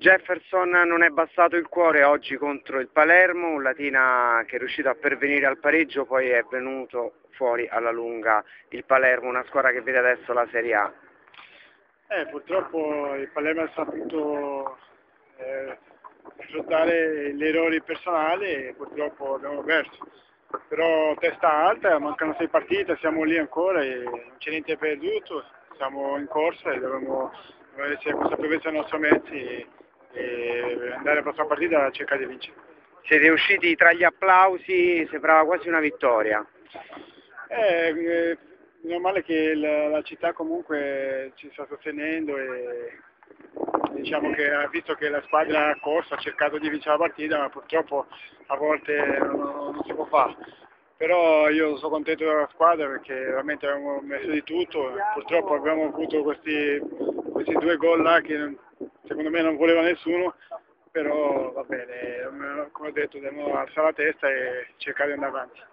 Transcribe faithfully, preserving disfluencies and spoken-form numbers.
Jefferson non è bastato il cuore oggi contro il Palermo, un Latina che è riuscito a pervenire al pareggio, poi è venuto fuori alla lunga il Palermo, una squadra che vede adesso la Serie A. Eh, purtroppo il Palermo ha saputo eh, sfruttare gli errori personali e purtroppo abbiamo perso. Però testa alta, mancano sei partite, siamo lì ancora e non c'è niente perduto, siamo in corsa e dobbiamo, dobbiamo essere consapevolezza dei nostri mezzi e, e andare alla prossima partita a cercare di vincere. Siete usciti tra gli applausi, sembrava quasi una vittoria. Eh, eh, meno male che la, la città comunque ci sta sostenendo e diciamo che ha visto che la squadra ha corso, ha cercato di vincere la partita, ma purtroppo a volte non, non si può fare. Però io sono contento della squadra perché veramente abbiamo messo di tutto, purtroppo abbiamo avuto questi, questi due gol là che non, secondo me non voleva nessuno, però va bene, come ho detto dobbiamo alzare la testa e cercare di andare avanti.